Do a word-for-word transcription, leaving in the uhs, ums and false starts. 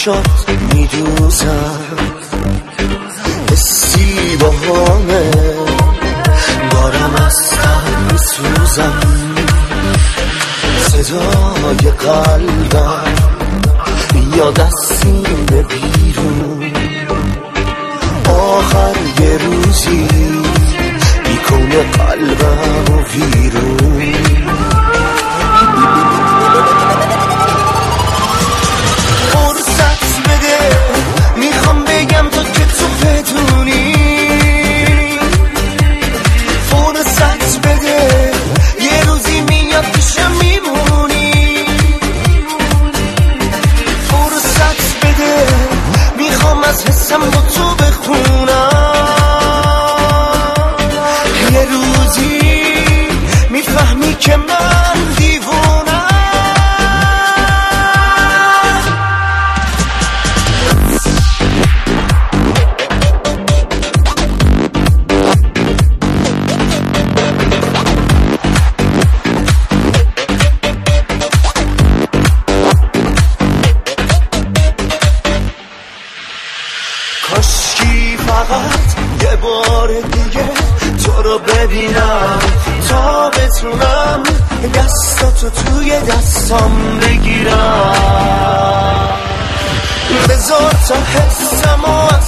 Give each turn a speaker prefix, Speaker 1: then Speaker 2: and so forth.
Speaker 1: چشات میدوزم، حسی بهانه دارم از غم میسوزم، صدای قلبم یاد از سینه بیرون، آخر یه روزی میکنه قلبم و ویرون. فرصت بده میخوام بگم تو که تو بدونی، فرصت بده یه روزی میاد پیشم میمونی، فرصت بده میخوام از حسم با تو بخونم، یه روزی میفهمی که من دیوونم. کاشکی فقط یه بار دیگه تو رو ببینم تا بتونم دستاتو توی دستام بگیرم، بذار تا حسمو